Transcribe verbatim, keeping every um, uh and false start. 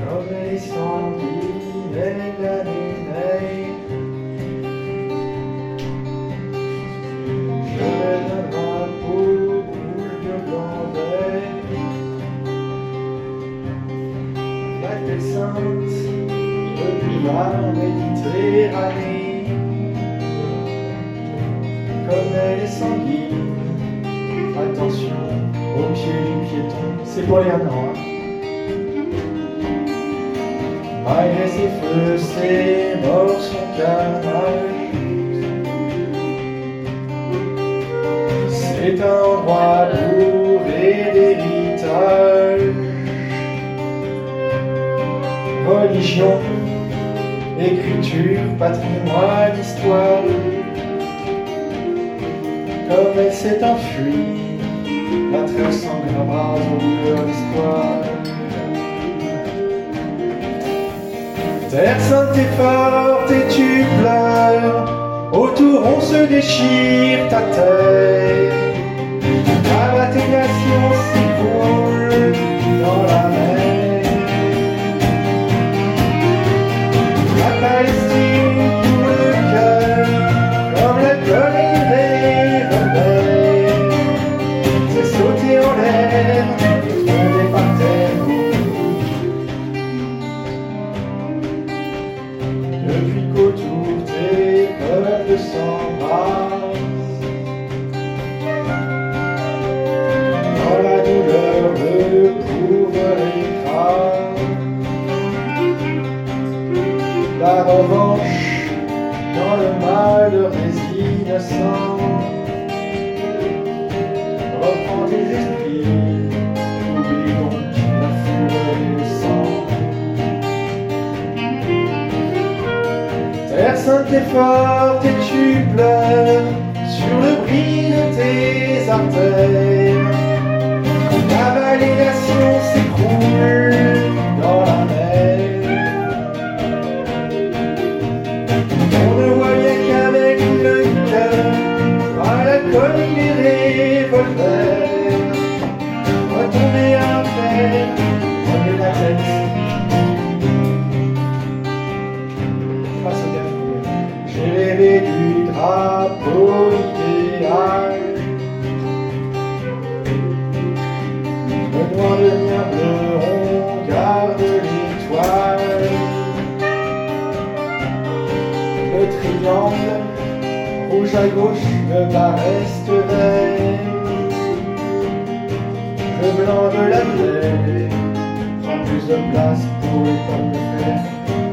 comme les sanguines et la luneille. Je vais d'un drapeau rouge de blanc d'œil. La tête sainte depuis la Méditerranée, comme elle est sanguine. Attention au pied du piéton, c'est pour les Hanois. Malgré ses feux, ses morts, son carnage, c'est un endroit bourré d'héritage. Religion, écriture, patrimoine, histoire, comme elle s'est enfuie, la trêve s'engrava aux couleurs d'espoir. Terre sainte et forte et tu pleures, autour on se déchire ta terre. La nation s'écroule dans la mer. La Palestine pour le cœur, comme la colline des rebelles. C'est sauter en l'air, tomber par terre. Depuis qu'autour tes peuples s'embrassent, dans la douleur le pouvoir écrase. La revanche dans le mal de résignation. Reprends tes esprits, oublie donc la fureur et le sang. Terre sainte et forte et tu pleures sur le bris de tes artères. La validation s'écroule dans la mer. On ne voyait qu'avec le cœur à la colline des revolvers. Retomber à terre, prenez la tête. J'ai rêvé du drapeau idéal, le noir devient bleu, on garde l'étoile. Le triangle, rouge à gauche, le bas reste vert. Le blanc de la plaie prend plus de place pour les pommes de fer.